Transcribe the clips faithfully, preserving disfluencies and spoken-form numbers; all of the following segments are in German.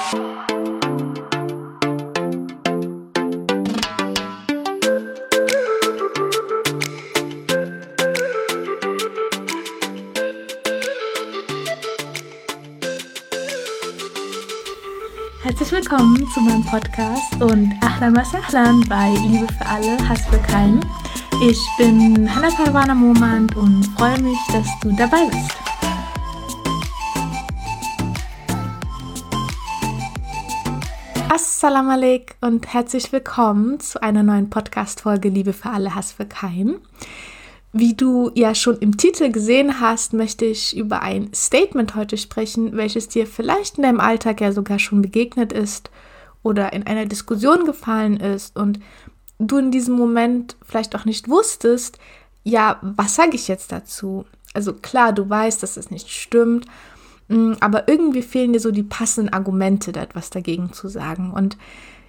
Herzlich willkommen zu meinem Podcast und Ahlan wa Sahlan bei Liebe für alle, Hass für keinen. Ich bin Hannah Parwana Momand und freue mich, dass du dabei bist. Assalamu alaikum und herzlich willkommen zu einer neuen Podcast-Folge Liebe für alle, Hass für keinen. Wie du ja schon im Titel gesehen hast, möchte ich über ein Statement heute sprechen, welches dir vielleicht in deinem Alltag ja sogar schon begegnet ist oder in einer Diskussion gefallen ist und du in diesem Moment vielleicht auch nicht wusstest, ja, was sage ich jetzt dazu? Also klar, du weißt, dass es nicht stimmt, aber irgendwie fehlen dir so die passenden Argumente, da etwas dagegen zu sagen. Und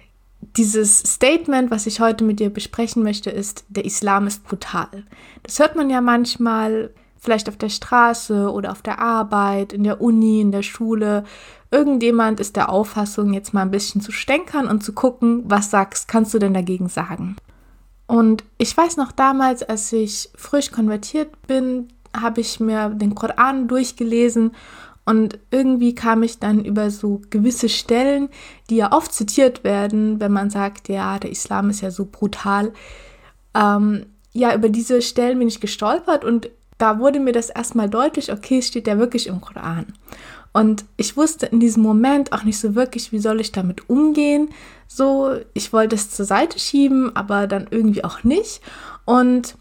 dieses Statement, was ich heute mit dir besprechen möchte, ist, der Islam ist brutal. Das hört man ja manchmal, vielleicht auf der Straße oder auf der Arbeit, in der Uni, in der Schule. Irgendjemand ist der Auffassung, jetzt mal ein bisschen zu stänkern und zu gucken, was sagst, kannst du denn dagegen sagen? Und ich weiß noch damals, als ich frisch konvertiert bin, habe ich mir den Koran durchgelesen. Und irgendwie kam ich dann über so gewisse Stellen, die ja oft zitiert werden, wenn man sagt, ja, der Islam ist ja so brutal. Ähm, ja, über diese Stellen bin ich gestolpert und da wurde mir das erstmal deutlich, okay, es steht ja wirklich im Koran. Und ich wusste in diesem Moment auch nicht so wirklich, wie soll ich damit umgehen. So, ich wollte es zur Seite schieben, aber dann irgendwie auch nicht. Und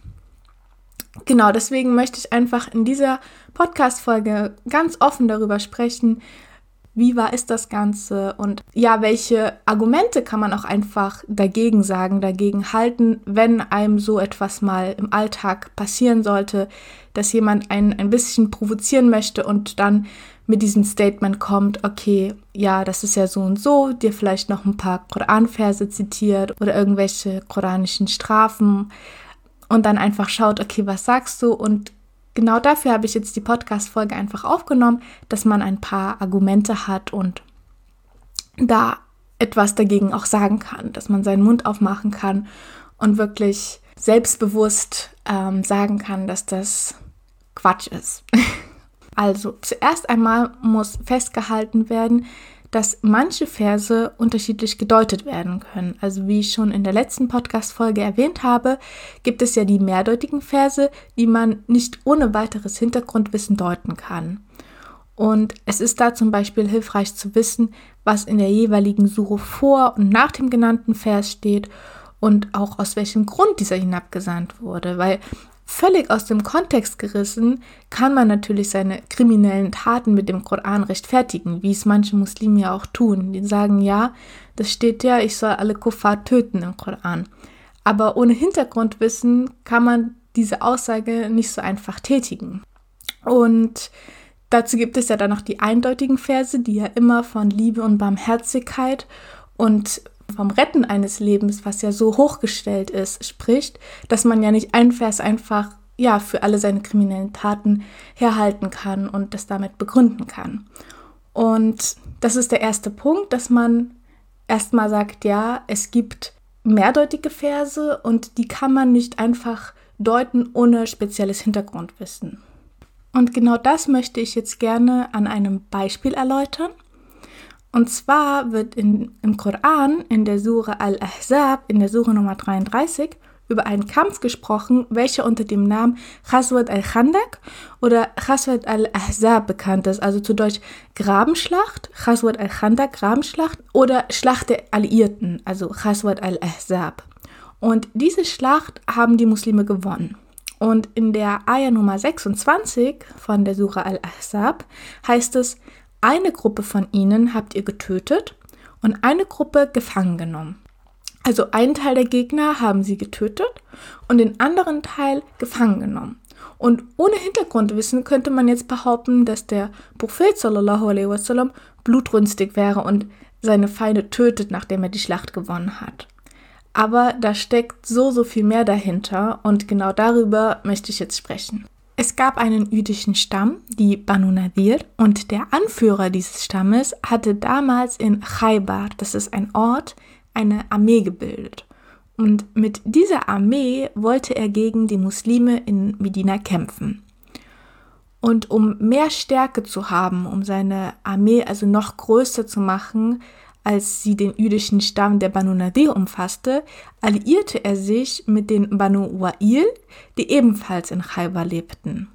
genau, deswegen möchte ich einfach in dieser Podcast-Folge ganz offen darüber sprechen, wie wahr ist das Ganze und ja, welche Argumente kann man auch einfach dagegen sagen, dagegen halten, wenn einem so etwas mal im Alltag passieren sollte, dass jemand einen ein bisschen provozieren möchte und dann mit diesem Statement kommt, okay, ja, das ist ja so und so, dir vielleicht noch ein paar Koranverse zitiert oder irgendwelche koranischen Strafen und dann einfach schaut, okay, was sagst du? Und genau dafür habe ich jetzt die Podcast-Folge einfach aufgenommen, dass man ein paar Argumente hat und da etwas dagegen auch sagen kann, dass man seinen Mund aufmachen kann und wirklich selbstbewusst ähm, sagen kann, dass das Quatsch ist. Also, zuerst einmal muss festgehalten werden, dass manche Verse unterschiedlich gedeutet werden können. Also wie ich schon in der letzten Podcast-Folge erwähnt habe, gibt es ja die mehrdeutigen Verse, die man nicht ohne weiteres Hintergrundwissen deuten kann. Und es ist da zum Beispiel hilfreich zu wissen, was in der jeweiligen Sure vor und nach dem genannten Vers steht und auch aus welchem Grund dieser hinabgesandt wurde, weil völlig aus dem Kontext gerissen kann man natürlich seine kriminellen Taten mit dem Koran rechtfertigen, wie es manche Muslime ja auch tun. Die sagen, ja, das steht ja, ich soll alle Kuffar töten im Koran. Aber ohne Hintergrundwissen kann man diese Aussage nicht so einfach tätigen. Und dazu gibt es ja dann noch die eindeutigen Verse, die ja immer von Liebe und Barmherzigkeit und vom Retten eines Lebens, was ja so hochgestellt ist, spricht, dass man ja nicht einen Vers einfach ja für alle seine kriminellen Taten herhalten kann und das damit begründen kann. Und das ist der erste Punkt, dass man erstmal sagt, ja, es gibt mehrdeutige Verse und die kann man nicht einfach deuten ohne spezielles Hintergrundwissen. Und genau das möchte ich jetzt gerne an einem Beispiel erläutern. Und zwar wird in, im Koran, in der Sure Al-Ahzab, in der Sure Nummer dreiunddreißig, über einen Kampf gesprochen, welcher unter dem Namen Ghazwat al-Khandaq oder Ghazwat al-Ahzab bekannt ist, also zu Deutsch Grabenschlacht, Ghazwat al-Khandaq, Grabenschlacht oder Schlacht der Alliierten, also Ghazwat al-Ahzab. Und diese Schlacht haben die Muslime gewonnen. Und in der Ayah Nummer sechsundzwanzig von der Sure Al-Ahzab heißt es, eine Gruppe von ihnen habt ihr getötet und eine Gruppe gefangen genommen. Also einen Teil der Gegner haben sie getötet und den anderen Teil gefangen genommen. Und ohne Hintergrundwissen könnte man jetzt behaupten, dass der Prophet sallallahu alaihi wasallam blutrünstig wäre und seine Feinde tötet, nachdem er die Schlacht gewonnen hat. Aber da steckt so, so viel mehr dahinter und genau darüber möchte ich jetzt sprechen. Es gab einen jüdischen Stamm, die Banu Nadir, und der Anführer dieses Stammes hatte damals in Khaybar, das ist ein Ort, eine Armee gebildet. Und mit dieser Armee wollte er gegen die Muslime in Medina kämpfen. Und um mehr Stärke zu haben, um seine Armee also noch größer zu machen, als sie den jüdischen Stamm der Banu Nadir umfasste, alliierte er sich mit den Banu Wa'il, die ebenfalls in Khaybar lebten.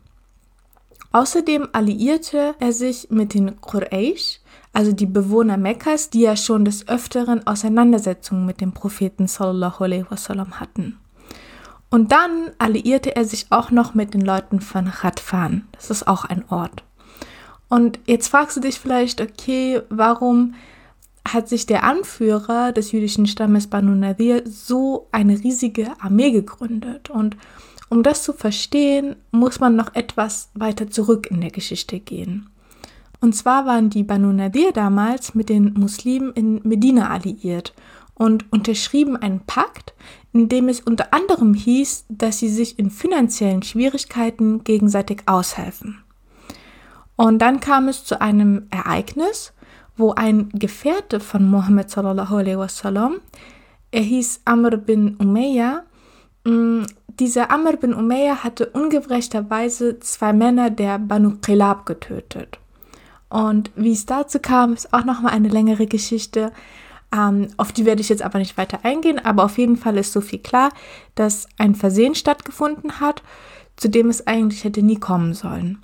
Außerdem alliierte er sich mit den Quraysh, also die Bewohner Mekkas, die ja schon des Öfteren Auseinandersetzungen mit dem Propheten sallallahu alaihi wasallam hatten. Und dann alliierte er sich auch noch mit den Leuten von Ghatfan. Das ist auch ein Ort. Und jetzt fragst du dich vielleicht, okay, warum hat sich der Anführer des jüdischen Stammes Banu Nadir so eine riesige Armee gegründet? Und um das zu verstehen, muss man noch etwas weiter zurück in der Geschichte gehen. Und zwar waren die Banu Nadir damals mit den Muslimen in Medina alliiert und unterschrieben einen Pakt, in dem es unter anderem hieß, dass sie sich in finanziellen Schwierigkeiten gegenseitig aushelfen. Und dann kam es zu einem Ereignis, wo ein Gefährte von Mohammed sallallahu alaihi wasallam, er hieß Amr bin Umayya, mh, dieser Amr bin Umayya hatte ungerechterweise zwei Männer der Banu Qilab getötet. Und wie es dazu kam, ist auch nochmal eine längere Geschichte, ähm, auf die werde ich jetzt aber nicht weiter eingehen, aber auf jeden Fall ist so viel klar, dass ein Versehen stattgefunden hat, zu dem es eigentlich hätte nie kommen sollen.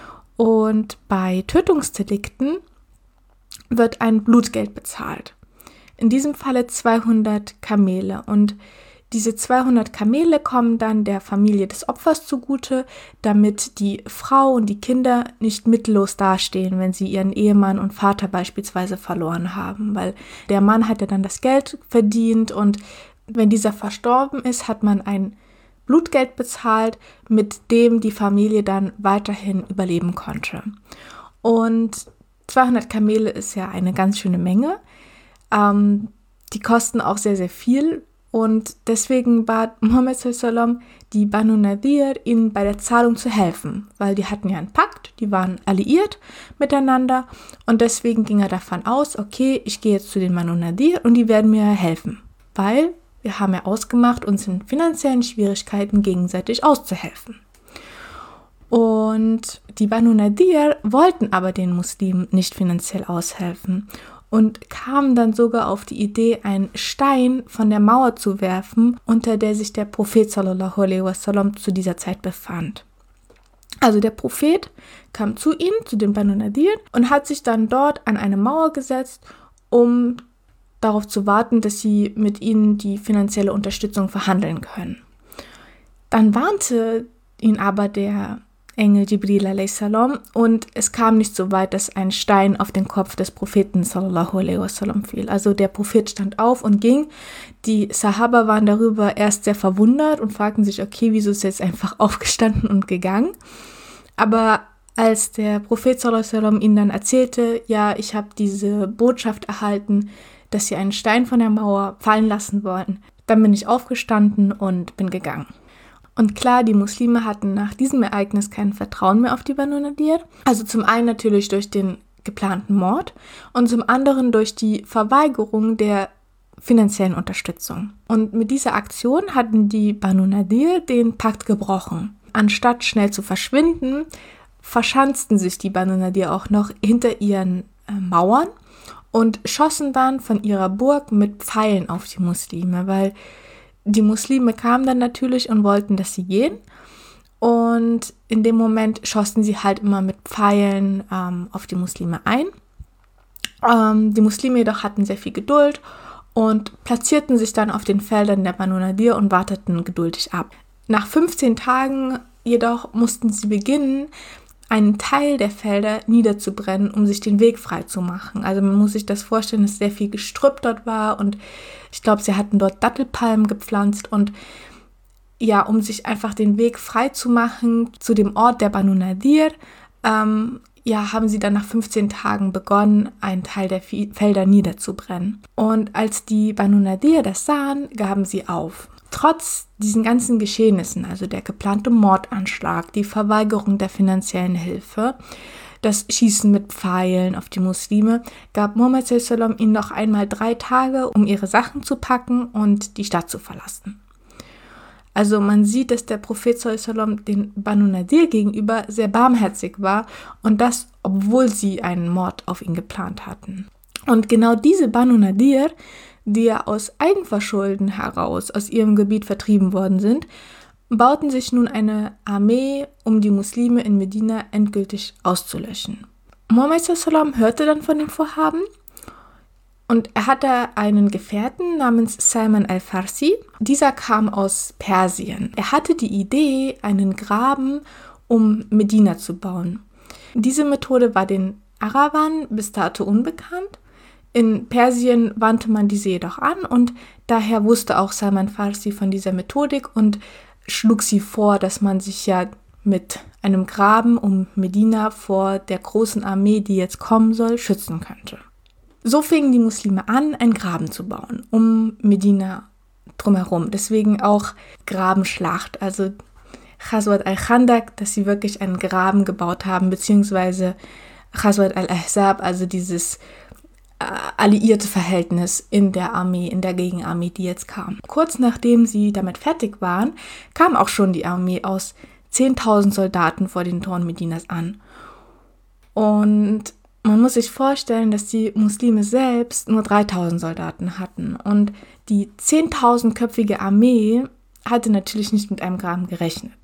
Und bei Tötungsdelikten wird ein Blutgeld bezahlt. In diesem Falle zweihundert Kamele. Und diese zweihundert Kamele kommen dann der Familie des Opfers zugute, damit die Frau und die Kinder nicht mittellos dastehen, wenn sie ihren Ehemann und Vater beispielsweise verloren haben. Weil der Mann hat ja dann das Geld verdient und wenn dieser verstorben ist, hat man ein Blutgeld bezahlt, mit dem die Familie dann weiterhin überleben konnte. Und zweihundert Kamele ist ja eine ganz schöne Menge. Ähm, die kosten auch sehr, sehr viel. Und deswegen bat Mohammed sallallahu alaihi wasallam die Banu Nadir, ihnen bei der Zahlung zu helfen. Weil die hatten ja einen Pakt, die waren alliiert miteinander. Und deswegen ging er davon aus, okay, ich gehe jetzt zu den Banu Nadir und die werden mir helfen. Weil wir haben ja ausgemacht, uns in finanziellen Schwierigkeiten gegenseitig auszuhelfen. Und die Banu Nadir wollten aber den Muslimen nicht finanziell aushelfen und kamen dann sogar auf die Idee, einen Stein von der Mauer zu werfen, unter der sich der Prophet sallallahu alaihi wasallam zu dieser Zeit befand. Also der Prophet kam zu ihnen, zu den Banu Nadir, und hat sich dann dort an eine Mauer gesetzt, um darauf zu warten, dass sie mit ihnen die finanzielle Unterstützung verhandeln können. Dann warnte ihn aber der Engel Jibril alaihi salam und es kam nicht so weit, dass ein Stein auf den Kopf des Propheten sallallahu alaihi wasallam fiel. Also der Prophet stand auf und ging. Die Sahaba waren darüber erst sehr verwundert und fragten sich, okay, wieso ist er jetzt einfach aufgestanden und gegangen? Aber als der Prophet sallallahu alaihi wasallam ihnen dann erzählte, ja, ich habe diese Botschaft erhalten, dass sie einen Stein von der Mauer fallen lassen wollten, dann bin ich aufgestanden und bin gegangen. Und klar, die Muslime hatten nach diesem Ereignis kein Vertrauen mehr auf die Banu Nadir. Also zum einen natürlich durch den geplanten Mord und zum anderen durch die Verweigerung der finanziellen Unterstützung. Und mit dieser Aktion hatten die Banu Nadir den Pakt gebrochen. Anstatt schnell zu verschwinden, verschanzten sich die Banu Nadir auch noch hinter ihren äh, Mauern und schossen dann von ihrer Burg mit Pfeilen auf die Muslime, weil die Muslime kamen dann natürlich und wollten, dass sie gehen. Und in dem Moment schossen sie halt immer mit Pfeilen ähm, auf die Muslime ein. Ähm, die Muslime jedoch hatten sehr viel Geduld und platzierten sich dann auf den Feldern der Banu Nadir und warteten geduldig ab. Nach fünfzehn Tagen jedoch mussten sie beginnen, einen Teil der Felder niederzubrennen, um sich den Weg frei zu machen. Also man muss sich das vorstellen, dass sehr viel Gestrüpp dort war und ich glaube, sie hatten dort Dattelpalmen gepflanzt und ja, um sich einfach den Weg frei zu machen zu dem Ort der Banu Nadir, ähm, ja, haben sie dann nach fünfzehn Tagen begonnen, einen Teil der Felder niederzubrennen. Und als die Banu Nadir das sahen, gaben sie auf. trotz diesen ganzen Geschehnissen, also der geplante Mordanschlag, die Verweigerung der finanziellen Hilfe, das Schießen mit Pfeilen auf die Muslime, gab Muhammad sallallahu alaihi wasallam ihnen noch einmal drei Tage, um ihre Sachen zu packen und die Stadt zu verlassen. Also man sieht, dass der Prophet sallallahu alaihi wasallam den Banu Nadir gegenüber sehr barmherzig war und das, obwohl sie einen Mord auf ihn geplant hatten. Und genau diese Banu Nadir, die ja aus Eigenverschulden heraus aus ihrem Gebiet vertrieben worden sind, bauten sich nun eine Armee, um die Muslime in Medina endgültig auszulöschen. Muhammad sallallahu alaihi wasallam hörte dann von dem Vorhaben und er hatte einen Gefährten namens Salman al-Farsi. Dieser kam aus Persien. Er hatte die Idee, einen Graben um Medina zu bauen. Diese Methode war den Arabern bis dato unbekannt. In Persien wandte man diese jedoch an und daher wusste auch Salman al-Farsi von dieser Methodik und schlug sie vor, dass man sich ja mit einem Graben um Medina vor der großen Armee, die jetzt kommen soll, schützen könnte. So fingen die Muslime an, einen Graben zu bauen, um Medina drumherum. Deswegen auch Grabenschlacht, also Ghazwat al-Khandaq, dass sie wirklich einen Graben gebaut haben, beziehungsweise Ghazwat al-Ahzab, also dieses alliierte Verhältnis in der Armee, in der Gegenarmee, die jetzt kam. Kurz nachdem sie damit fertig waren, kam auch schon die Armee aus zehntausend Soldaten vor den Toren Medinas an. Und man muss sich vorstellen, dass die Muslime selbst nur dreitausend Soldaten hatten. Und die zehntausendköpfige Armee hatte natürlich nicht mit einem Graben gerechnet.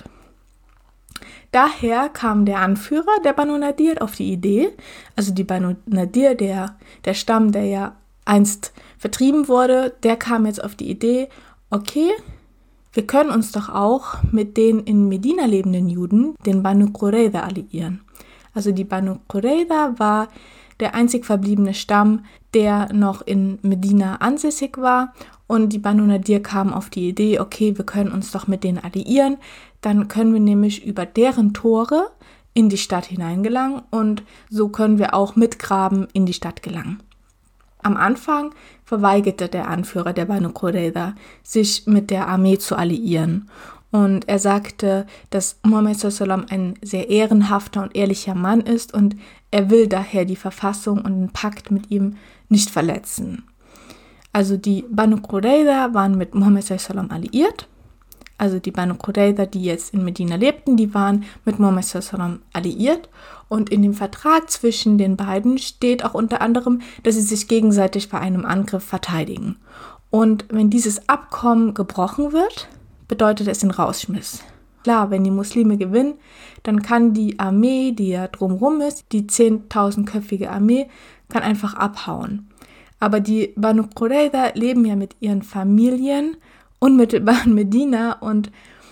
Daher kam der Anführer der Banu Nadir auf die Idee, also die Banu Nadir, der, der Stamm, der ja einst vertrieben wurde, der kam jetzt auf die Idee, okay, wir können uns doch auch mit den in Medina lebenden Juden, den Banu Qurayza, alliieren. Also die Banu Qurayza war der einzig verbliebene Stamm, der noch in Medina ansässig war. Und die Banu Nadir kamen auf die Idee, okay, wir können uns doch mit denen alliieren. Dann können wir nämlich über deren Tore in die Stadt hineingelangen und so können wir auch mit Graben in die Stadt gelangen. Am Anfang verweigerte der Anführer der Banu Qurayza, sich mit der Armee zu alliieren. Und er sagte, dass Muhammad sallallahu alaihi wasallam ein sehr ehrenhafter und ehrlicher Mann ist und er will daher die Verfassung und den Pakt mit ihm nicht verletzen. Also die Banu Qurayza waren mit Muhammad sallallahu alaihi wasallam alliiert. Also die Banu Qurayza, die jetzt in Medina lebten, die waren mit Muhammad sallallahu alaihi wasallam alliiert. Und in dem Vertrag zwischen den beiden steht auch unter anderem, dass sie sich gegenseitig bei einem Angriff verteidigen. Und wenn dieses Abkommen gebrochen wird, bedeutet es den Rausschmiss. Klar, wenn die Muslime gewinnen, dann kann die Armee, die ja drumherum ist, die zehntausendköpfige Armee, kann einfach abhauen. Aber die Banu Qurayza leben ja mit ihren Familien unmittelbar in Medina und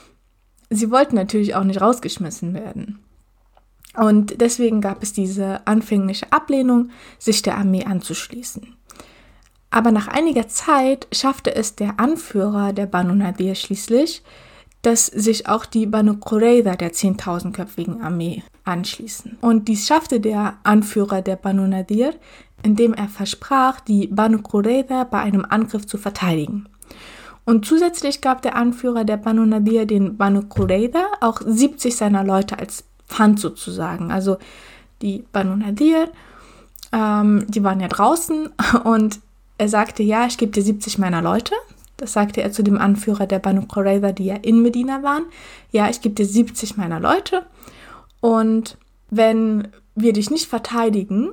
sie wollten natürlich auch nicht rausgeschmissen werden. Und deswegen gab es diese anfängliche Ablehnung, sich der Armee anzuschließen. Aber nach einiger Zeit schaffte es der Anführer der Banu Nadir schließlich, dass sich auch die Banu Qurayza der zehntausendköpfigen Armee anschließen. Und dies schaffte der Anführer der Banu Nadir, indem er versprach, die Banu Qurayza bei einem Angriff zu verteidigen. Und zusätzlich gab der Anführer der Banu Nadir den Banu Qurayza auch siebzig seiner Leute als Pfand sozusagen. Also die Banu Nadir, ähm, die waren ja draußen und er sagte, ja, ich gebe dir siebzig meiner Leute. Das sagte er zu dem Anführer der Banu Qurayza, die ja in Medina waren. Ja, ich gebe dir siebzig meiner Leute. Und wenn wir dich nicht verteidigen,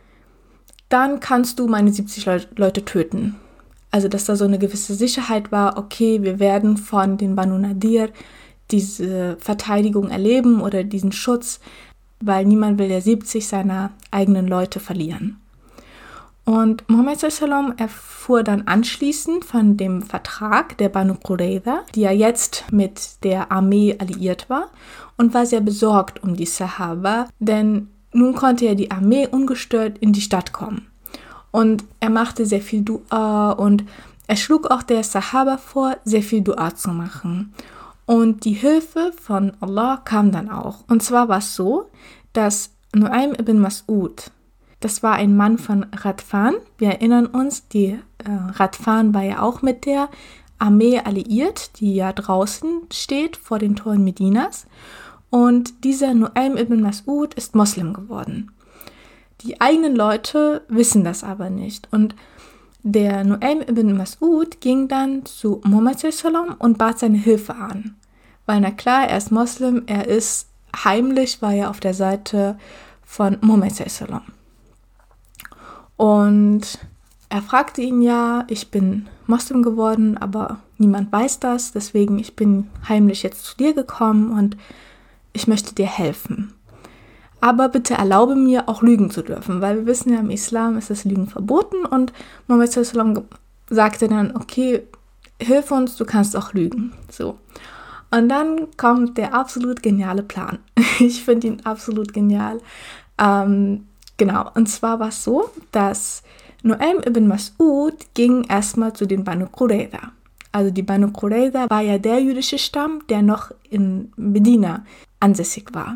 dann kannst du meine siebzig Le- Leute töten. Also, dass da so eine gewisse Sicherheit war, okay, wir werden von den Banu Nadir diese Verteidigung erleben oder diesen Schutz, weil niemand will ja siebzig seiner eigenen Leute verlieren. Und Muhammad sallallahu alaihi wasallam erfuhr dann anschließend von dem Vertrag der Banu Qurayza, die ja jetzt mit der Armee alliiert war, und war sehr besorgt um die Sahaba, denn nun konnte ja die Armee ungestört in die Stadt kommen. Und er machte sehr viel Dua und er schlug auch der Sahaba vor, sehr viel Dua zu machen. Und die Hilfe von Allah kam dann auch. Und zwar war es so, dass Nu'aym ibn Mas'ud, das war ein Mann von Ghatfan. Wir erinnern uns, die äh, Ghatfan war ja auch mit der Armee alliiert, die ja draußen steht vor den Toren Medinas. Und dieser Nu'aym ibn Mas'ud ist Moslem geworden. Die eigenen Leute wissen das aber nicht. Und der Nu'aym ibn Mas'ud ging dann zu Muhammad sallallahu alaihi wasallam und bat seine Hilfe an. Weil na klar, er ist Moslem, er ist heimlich, war er auf der Seite von Muhammad sallallahu alaihi wasallam. Und er fragte ihn ja, ich bin Moslem geworden, aber niemand weiß das, deswegen ich bin heimlich jetzt zu dir gekommen und ich möchte dir helfen. Aber bitte erlaube mir, auch lügen zu dürfen, weil wir wissen ja, im Islam ist das Lügen verboten und Muhammad sallallahu alaihi wasallam sagte dann, okay, hilf uns, du kannst auch lügen. So. Und dann kommt der absolut geniale Plan. Ich finde ihn absolut genial. Ähm, genau, und zwar war es so, dass Nu'aym ibn Mas'ud ging erstmal zu den Banu Qurayza. Also die Banu Qurayza war ja der jüdische Stamm, der noch in Medina ansässig war.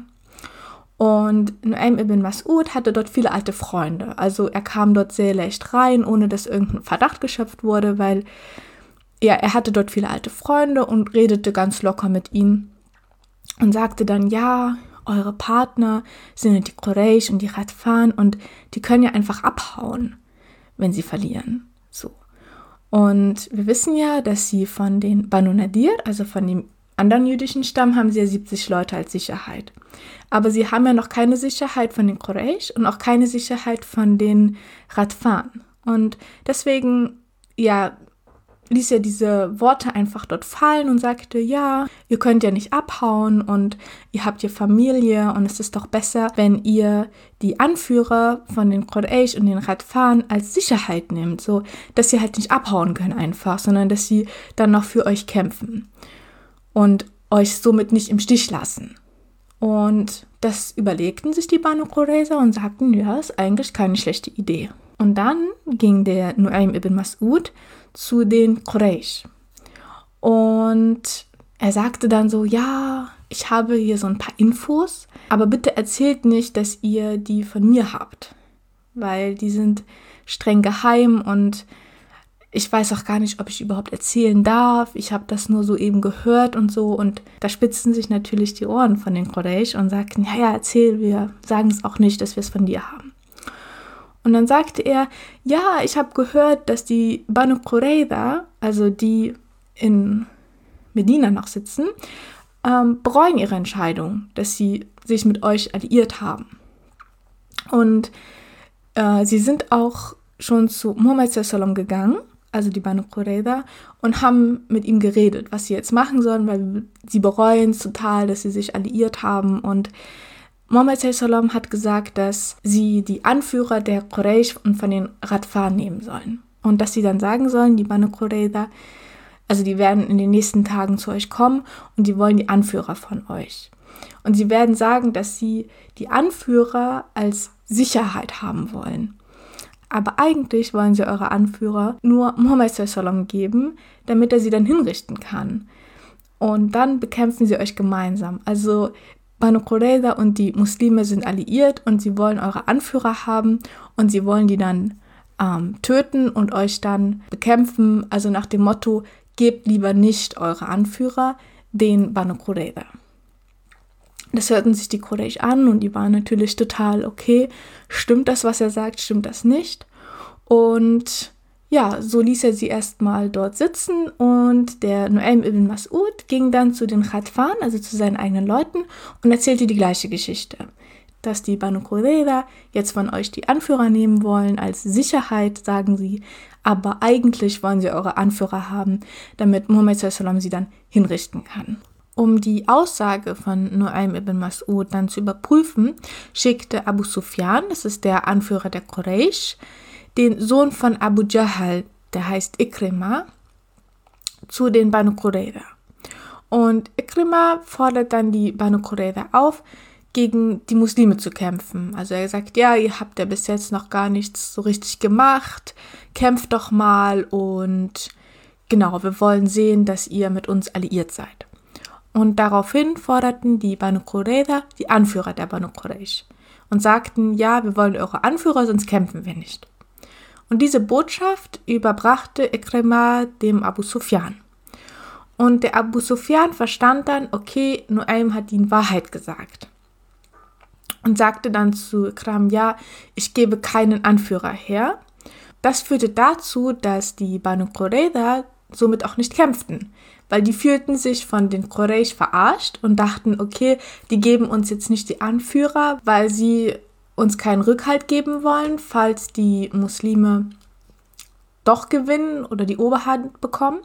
Und Nu'aym ibn Mas'ud hatte dort viele alte Freunde. Also er kam dort sehr leicht rein, ohne dass irgendein Verdacht geschöpft wurde, weil ja, er hatte dort viele alte Freunde und redete ganz locker mit ihnen und sagte dann, ja, eure Partner sind ja die Quraysh und die Ghatfan und die können ja einfach abhauen, wenn sie verlieren. So. Und wir wissen ja, dass sie von den Banu Nadir, also von dem anderen jüdischen Stamm, haben sie ja siebzig Leute als Sicherheit. Aber sie haben ja noch keine Sicherheit von den Quraysh und auch keine Sicherheit von den Ghatfan. Und deswegen, ja, ließ er diese Worte einfach dort fallen und sagte, ja, ihr könnt ja nicht abhauen und ihr habt ja Familie und es ist doch besser, wenn ihr die Anführer von den Quraysh und den Ghatfan als Sicherheit nehmt, so dass sie halt nicht abhauen können einfach, sondern dass sie dann noch für euch kämpfen und euch somit nicht im Stich lassen. Und das überlegten sich die Banu Qurayza und sagten, ja, ist eigentlich keine schlechte Idee. Und dann ging der Nu'aym ibn Mas'ud zu den Quraysh. Und er sagte dann so, ja, ich habe hier so ein paar Infos, aber bitte erzählt nicht, dass ihr die von mir habt, weil die sind streng geheim und ich weiß auch gar nicht, ob ich überhaupt erzählen darf. Ich habe das nur so eben gehört und so. Und da spitzten sich natürlich die Ohren von den Quraysh und sagten, ja, ja, erzähl, wir sagen es auch nicht, dass wir es von dir haben. Und dann sagte er, ja, ich habe gehört, dass die Banu Qurayza, also die in Medina noch sitzen, ähm, bereuen ihre Entscheidung, dass sie sich mit euch alliiert haben. Und äh, sie sind auch schon zu Muhammad sallallahu alaihi wasallam gegangen, also die Banu Qurayza, und haben mit ihm geredet, was sie jetzt machen sollen, weil sie bereuen es total, dass sie sich alliiert haben. Und Muhammad sallallahu alaihi wasallam hat gesagt, dass sie die Anführer der Quraysh und von den Ghatfan nehmen sollen. Und dass sie dann sagen sollen, die Banu Qurayza, also die werden in den nächsten Tagen zu euch kommen und die wollen die Anführer von euch. Und sie werden sagen, dass sie die Anführer als Sicherheit haben wollen. Aber eigentlich wollen sie eure Anführer nur Muhammad sallallahu alaihi wasallam geben, damit er sie dann hinrichten kann. Und dann bekämpfen sie euch gemeinsam. Also Banu Qurayza und die Muslime sind alliiert und sie wollen eure Anführer haben und sie wollen die dann ähm, töten und euch dann bekämpfen. Also nach dem Motto, gebt lieber nicht eure Anführer den Banu Qurayza. Das hörten sich die Quraysh an und die waren natürlich total, okay, stimmt das, was er sagt, stimmt das nicht? Und ja, so ließ er sie erstmal dort sitzen und der Nu'aym ibn Mas'ud ging dann zu den Ghatfan, also zu seinen eigenen Leuten, und erzählte die gleiche Geschichte, dass die Banu Qurayza jetzt von euch die Anführer nehmen wollen als Sicherheit, sagen sie, aber eigentlich wollen sie eure Anführer haben, damit Muhammad sallallahu alaihi wasallam sie dann hinrichten kann. Um die Aussage von Nu'aym ibn Mas'ud dann zu überprüfen, schickte Abu Sufyan, das ist der Anführer der Quraysh, den Sohn von Abu Jahl, der heißt Ikrima, zu den Banu Qurayza. Und Ikrima fordert dann die Banu Qurayza auf, gegen die Muslime zu kämpfen. Also er sagt, ja, ihr habt ja bis jetzt noch gar nichts so richtig gemacht, kämpft doch mal und genau, wir wollen sehen, dass ihr mit uns alliiert seid. Und daraufhin forderten die Banu Qurayza die Anführer der Banu Quraysh und sagten, ja, wir wollen eure Anführer, sonst kämpfen wir nicht. Und diese Botschaft überbrachte Ikrima dem Abu Sufyan. Und der Abu Sufyan verstand dann, okay, Nuaym hat die Wahrheit gesagt. Und sagte dann zu Ikram, ja, ich gebe keinen Anführer her. Das führte dazu, dass die Banu Qurayza somit auch nicht kämpften, weil die fühlten sich von den Quraysh verarscht und dachten, okay, die geben uns jetzt nicht die Anführer, weil sie uns keinen Rückhalt geben wollen, falls die Muslime doch gewinnen oder die Oberhand bekommen.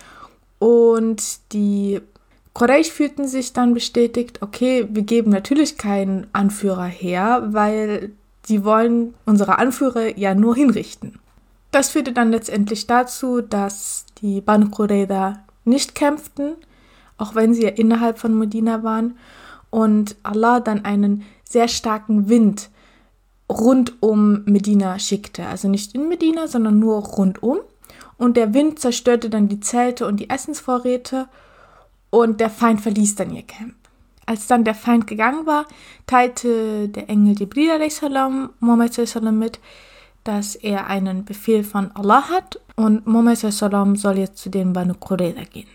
Und die Quraysh fühlten sich dann bestätigt, okay, wir geben natürlich keinen Anführer her, weil sie wollen unsere Anführer ja nur hinrichten. Das führte dann letztendlich dazu, dass die Banu Qurayza nicht kämpften, auch wenn sie ja innerhalb von Medina waren, und Allah dann einen sehr starken Wind rund um Medina schickte. Also nicht in Medina, sondern nur rundum. Und der Wind zerstörte dann die Zelte und die Essensvorräte und der Feind verließ dann ihr Camp. Als dann der Feind gegangen war, teilte der Engel Jibril a.s. Muhammad a.s. mit, dass er einen Befehl von Allah hat und Muhammad a.s. soll jetzt zu den Banu Qurayza gehen.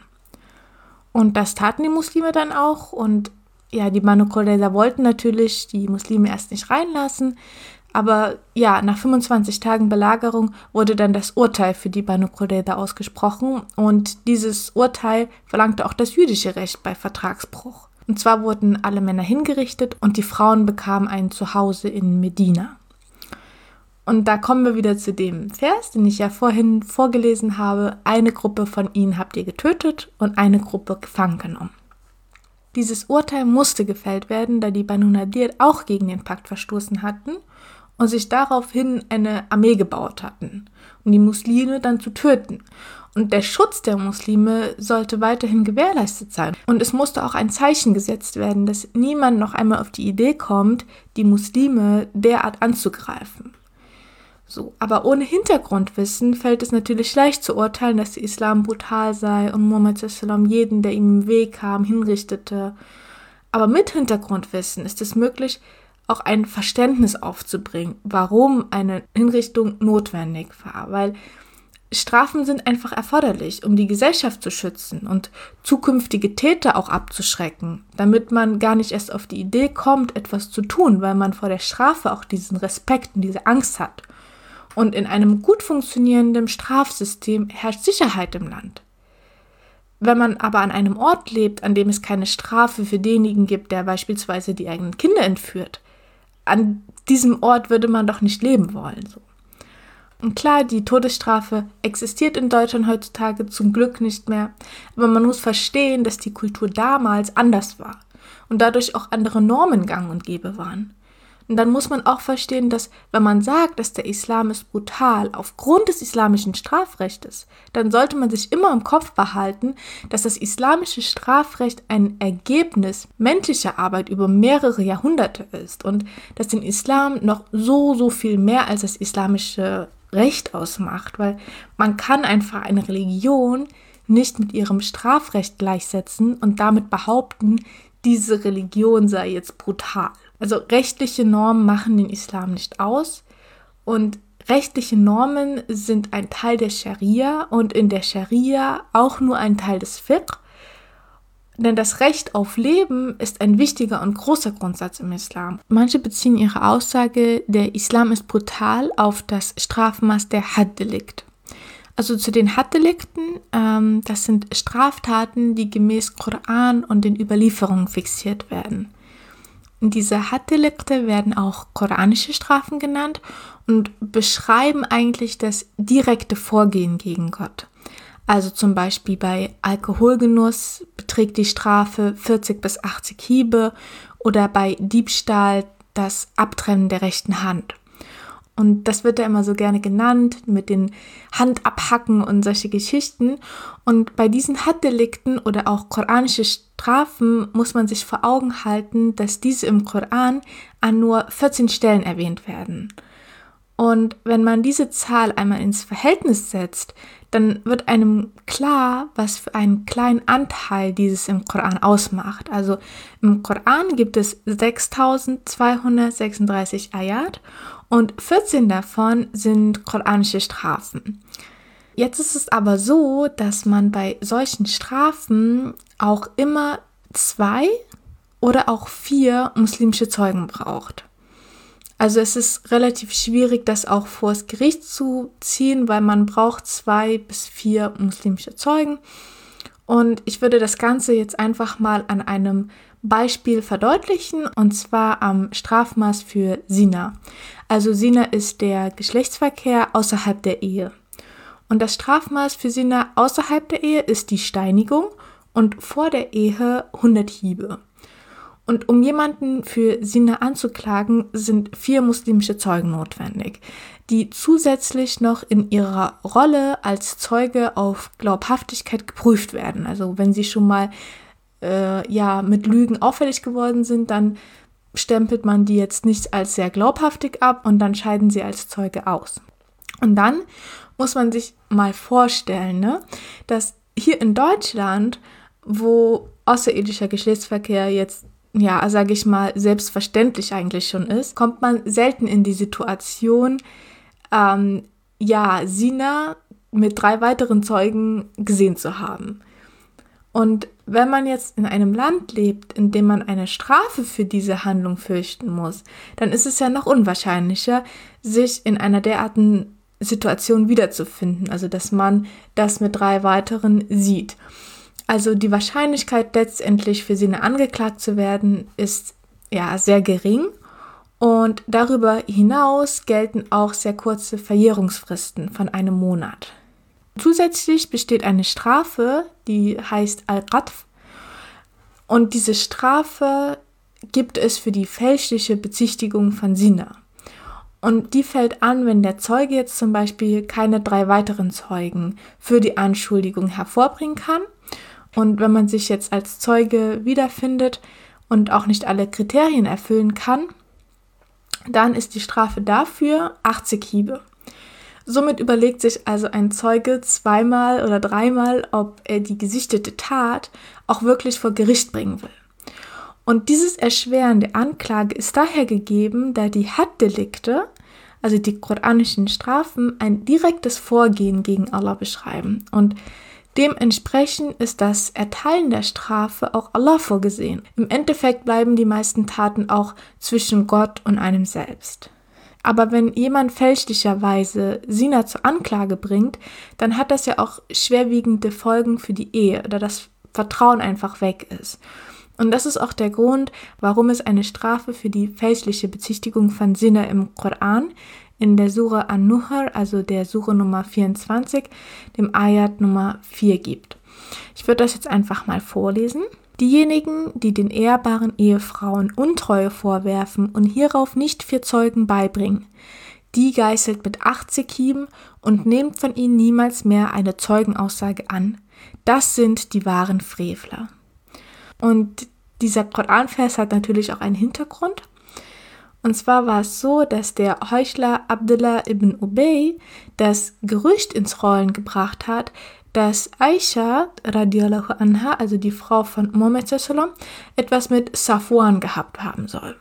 Und das taten die Muslime dann auch und ja, die Banu Qurayza wollten natürlich die Muslime erst nicht reinlassen, aber ja, nach fünfundzwanzig Tagen Belagerung wurde dann das Urteil für die Banu Qurayza ausgesprochen und dieses Urteil verlangte auch das jüdische Recht bei Vertragsbruch. Und zwar wurden alle Männer hingerichtet und die Frauen bekamen ein Zuhause in Medina. Und da kommen wir wieder zu dem Vers, den ich ja vorhin vorgelesen habe. Eine Gruppe von ihnen habt ihr getötet und eine Gruppe gefangen genommen. Dieses Urteil musste gefällt werden, da die Banu Nadir auch gegen den Pakt verstoßen hatten und sich daraufhin eine Armee gebaut hatten, um die Muslime dann zu töten. Und der Schutz der Muslime sollte weiterhin gewährleistet sein. Und es musste auch ein Zeichen gesetzt werden, dass niemand noch einmal auf die Idee kommt, die Muslime derart anzugreifen. So, aber ohne Hintergrundwissen fällt es natürlich leicht zu urteilen, dass der Islam brutal sei und Muhammad jeden, der ihm im Weg kam, hinrichtete. Aber mit Hintergrundwissen ist es möglich, auch ein Verständnis aufzubringen, warum eine Hinrichtung notwendig war. Weil Strafen sind einfach erforderlich, um die Gesellschaft zu schützen und zukünftige Täter auch abzuschrecken, damit man gar nicht erst auf die Idee kommt, etwas zu tun, weil man vor der Strafe auch diesen Respekt und diese Angst hat. Und in einem gut funktionierenden Strafsystem herrscht Sicherheit im Land. Wenn man aber an einem Ort lebt, an dem es keine Strafe für denjenigen gibt, der beispielsweise die eigenen Kinder entführt, an diesem Ort würde man doch nicht leben wollen. So. Und klar, die Todesstrafe existiert in Deutschland heutzutage zum Glück nicht mehr, aber man muss verstehen, dass die Kultur damals anders war und dadurch auch andere Normen gang und gäbe waren. Und dann muss man auch verstehen, dass wenn man sagt, dass der Islam ist brutal aufgrund des islamischen Strafrechtes, dann sollte man sich immer im Kopf behalten, dass das islamische Strafrecht ein Ergebnis menschlicher Arbeit über mehrere Jahrhunderte ist und dass den Islam noch so, so viel mehr als das islamische Recht ausmacht, weil man kann einfach eine Religion nicht mit ihrem Strafrecht gleichsetzen und damit behaupten, diese Religion sei jetzt brutal. Also rechtliche Normen machen den Islam nicht aus und rechtliche Normen sind ein Teil der Scharia und in der Scharia auch nur ein Teil des Fiqh, denn das Recht auf Leben ist ein wichtiger und großer Grundsatz im Islam. Manche beziehen ihre Aussage, der Islam ist brutal, auf das Strafmaß der Had-Delikt. Also zu den Had-Delikten, ähm, das sind Straftaten, die gemäß Koran und den Überlieferungen fixiert werden. Diese Had-Delikte werden auch koranische Strafen genannt und beschreiben eigentlich das direkte Vorgehen gegen Gott. Also zum Beispiel bei Alkoholgenuss beträgt die Strafe vierzig bis achtzig Hiebe oder bei Diebstahl das Abtrennen der rechten Hand. Und das wird ja immer so gerne genannt mit den Handabhacken und solche Geschichten. Und bei diesen Had-Delikten oder auch koranische Strafen muss man sich vor Augen halten, dass diese im Koran an nur vierzehn Stellen erwähnt werden. Und wenn man diese Zahl einmal ins Verhältnis setzt, dann wird einem klar, was für einen kleinen Anteil dieses im Koran ausmacht. Also im Koran gibt es sechstausendzweihundertsechsunddreißig Ayat und vierzehn davon sind koranische Strafen. Jetzt ist es aber so, dass man bei solchen Strafen auch immer zwei oder auch vier muslimische Zeugen braucht. Also es ist relativ schwierig, das auch vors Gericht zu ziehen, weil man braucht zwei bis vier muslimische Zeugen. Und ich würde das Ganze jetzt einfach mal an einem Beispiel verdeutlichen, und zwar am Strafmaß für Zina. Also Zina ist der Geschlechtsverkehr außerhalb der Ehe. Und das Strafmaß für Zina außerhalb der Ehe ist die Steinigung und vor der Ehe hundert Hiebe. Und um jemanden für Zina anzuklagen, sind vier muslimische Zeugen notwendig, die zusätzlich noch in ihrer Rolle als Zeuge auf Glaubhaftigkeit geprüft werden. Also wenn sie schon mal äh, ja, mit Lügen auffällig geworden sind, dann stempelt man die jetzt nicht als sehr glaubhaftig ab und dann scheiden sie als Zeuge aus. Und dann muss man sich mal vorstellen, ne, dass hier in Deutschland, wo außerehelicher Geschlechtsverkehr jetzt, ja, sage ich mal, selbstverständlich eigentlich schon ist, kommt man selten in die Situation, ähm, ja, Zina mit drei weiteren Zeugen gesehen zu haben. Und wenn man jetzt in einem Land lebt, in dem man eine Strafe für diese Handlung fürchten muss, dann ist es ja noch unwahrscheinlicher, sich in einer derartigen Situation wiederzufinden, also dass man das mit drei weiteren sieht. Also die Wahrscheinlichkeit, letztendlich für Zina angeklagt zu werden, ist ja sehr gering. Und darüber hinaus gelten auch sehr kurze Verjährungsfristen von einem Monat. Zusätzlich besteht eine Strafe, die heißt Al-Qadf. Und diese Strafe gibt es für die fälschliche Bezichtigung von Zina. Und die fällt an, wenn der Zeuge jetzt zum Beispiel keine drei weiteren Zeugen für die Anschuldigung hervorbringen kann. Und wenn man sich jetzt als Zeuge wiederfindet und auch nicht alle Kriterien erfüllen kann, dann ist die Strafe dafür achtzig Hiebe. Somit überlegt sich also ein Zeuge zweimal oder dreimal, ob er die gesichtete Tat auch wirklich vor Gericht bringen will. Und dieses Erschweren der Anklage ist daher gegeben, da die Had-Delikte, also die koranischen Strafen, ein direktes Vorgehen gegen Allah beschreiben. Und dementsprechend ist das Erteilen der Strafe auch Allah vorgesehen. Im Endeffekt bleiben die meisten Taten auch zwischen Gott und einem selbst. Aber wenn jemand fälschlicherweise Zina zur Anklage bringt, dann hat das ja auch schwerwiegende Folgen für die Ehe, da das Vertrauen einfach weg ist. Und das ist auch der Grund, warum es eine Strafe für die fälschliche Bezichtigung von Zina im Koran in der Sure An-Nuhr, also der Sure Nummer vierundzwanzig, dem Ayat Nummer vier gibt. Ich würde das jetzt einfach mal vorlesen. Diejenigen, die den ehrbaren Ehefrauen Untreue vorwerfen und hierauf nicht vier Zeugen beibringen, die geißelt mit achtzig Hieben und nehmt von ihnen niemals mehr eine Zeugenaussage an. Das sind die wahren Frevler. Und dieser Koranvers hat natürlich auch einen Hintergrund. Und zwar war es so, dass der Heuchler Abdullah ibn Ubay das Gerücht ins Rollen gebracht hat, dass Aisha radiallahu anha, also die Frau von Mohammed sallam, etwas mit Safwan gehabt haben soll.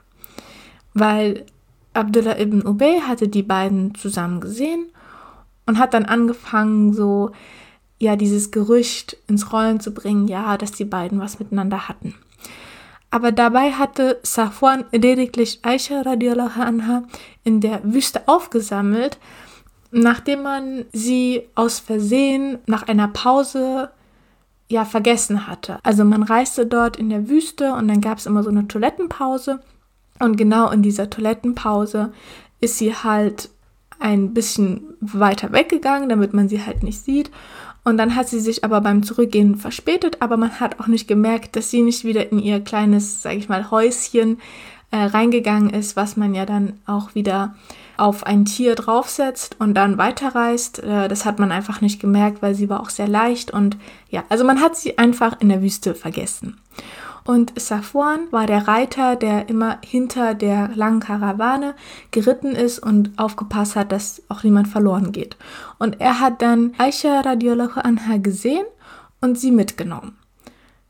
Weil Abdullah ibn Ubay hatte die beiden zusammen gesehen und hat dann angefangen, so ja dieses Gerücht ins Rollen zu bringen, ja, dass die beiden was miteinander hatten. Aber dabei hatte Safwan lediglich Aisha radiallahu anha in der Wüste aufgesammelt, nachdem man sie aus Versehen nach einer Pause ja vergessen hatte. Also man reiste dort in der Wüste und dann gab es immer so eine Toilettenpause und genau in dieser Toilettenpause ist sie halt ein bisschen weiter weggegangen, damit man sie halt nicht sieht. Und dann hat sie sich aber beim Zurückgehen verspätet, aber man hat auch nicht gemerkt, dass sie nicht wieder in ihr kleines, sage ich mal, Häuschen äh, reingegangen ist, was man ja dann auch wieder auf ein Tier draufsetzt und dann weiterreist. Äh, das hat man einfach nicht gemerkt, weil sie war auch sehr leicht und ja, also man hat sie einfach in der Wüste vergessen. Und Safwan war der Reiter, der immer hinter der langen Karawane geritten ist und aufgepasst hat, dass auch niemand verloren geht. Und er hat dann Aisha radiallahu anha gesehen und sie mitgenommen.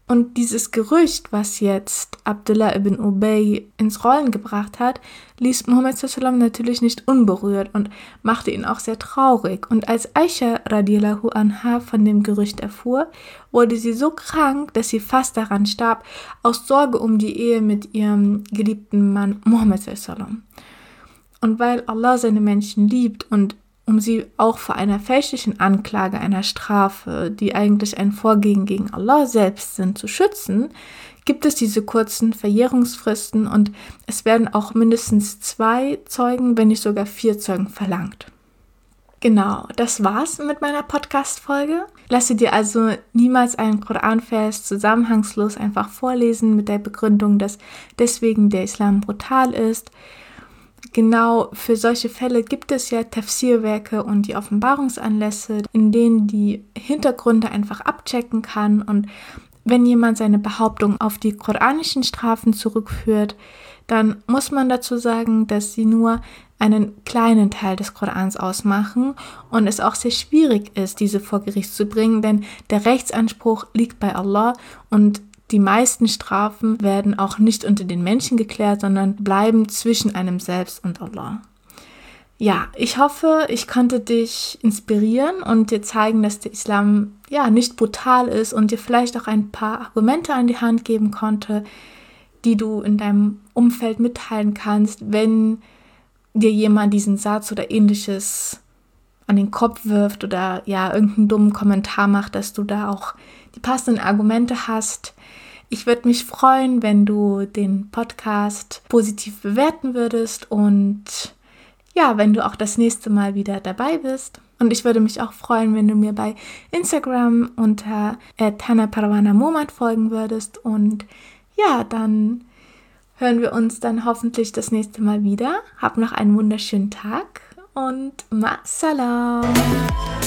Und dieses Gerücht, was jetzt Abdullah ibn Ubay ins Rollen gebracht hat, ließ Muhammad sallallahu alaihi wasallam natürlich nicht unberührt und machte ihn auch sehr traurig. Und als Aisha radiallahu anha von dem Gerücht erfuhr, wurde sie so krank, dass sie fast daran starb, aus Sorge um die Ehe mit ihrem geliebten Mann Muhammad sallallahu alaihi wasallam. Und weil Allah seine Menschen liebt und um sie auch vor einer fälschlichen Anklage einer Strafe, die eigentlich ein Vorgehen gegen Allah selbst sind, zu schützen, gibt es diese kurzen Verjährungsfristen und es werden auch mindestens zwei Zeugen, wenn nicht sogar vier Zeugen verlangt. Genau, das war's mit meiner Podcast-Folge. Lasse dir also niemals einen Koranvers zusammenhangslos einfach vorlesen mit der Begründung, dass deswegen der Islam brutal ist. Genau für solche Fälle gibt es ja Tafsirwerke und die Offenbarungsanlässe, in denen die Hintergründe einfach abchecken kann. Und wenn jemand seine Behauptung auf die koranischen Strafen zurückführt, dann muss man dazu sagen, dass sie nur einen kleinen Teil des Korans ausmachen und es auch sehr schwierig ist, diese vor Gericht zu bringen, denn der Rechtsanspruch liegt bei Allah und die meisten Strafen werden auch nicht unter den Menschen geklärt, sondern bleiben zwischen einem selbst und Allah. Ja, ich hoffe, ich konnte dich inspirieren und dir zeigen, dass der Islam ja nicht brutal ist und dir vielleicht auch ein paar Argumente an die Hand geben konnte, die du in deinem Umfeld mitteilen kannst, wenn dir jemand diesen Satz oder ähnliches an den Kopf wirft oder ja irgendeinen dummen Kommentar macht, dass du da auch die passenden Argumente hast. Ich würde mich freuen, wenn du den Podcast positiv bewerten würdest und ja, wenn du auch das nächste Mal wieder dabei bist. Und ich würde mich auch freuen, wenn du mir bei Instagram unter Tana Parwana Momad folgen würdest. Und ja, dann hören wir uns dann hoffentlich das nächste Mal wieder. Hab noch einen wunderschönen Tag und Ma Salam.